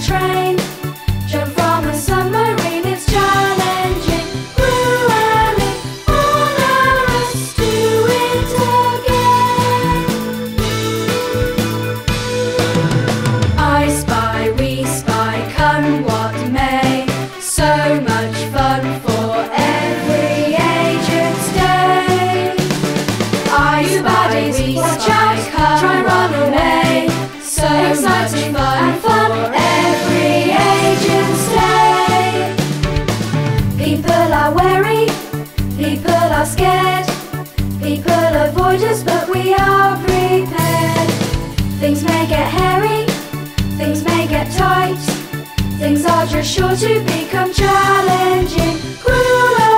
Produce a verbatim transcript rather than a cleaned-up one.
train, jump from a submarine, it's challenging. Cruelly, all of us do it again. I spy, we spy, come what may, so much fun for every agent's day. I spy, we spy, come try run away, so exciting fun and fun every agent's day. People are wary, people are scared, people avoid us but we are prepared. Things may get hairy, things may get tight, things are just sure to become challenging. Cruel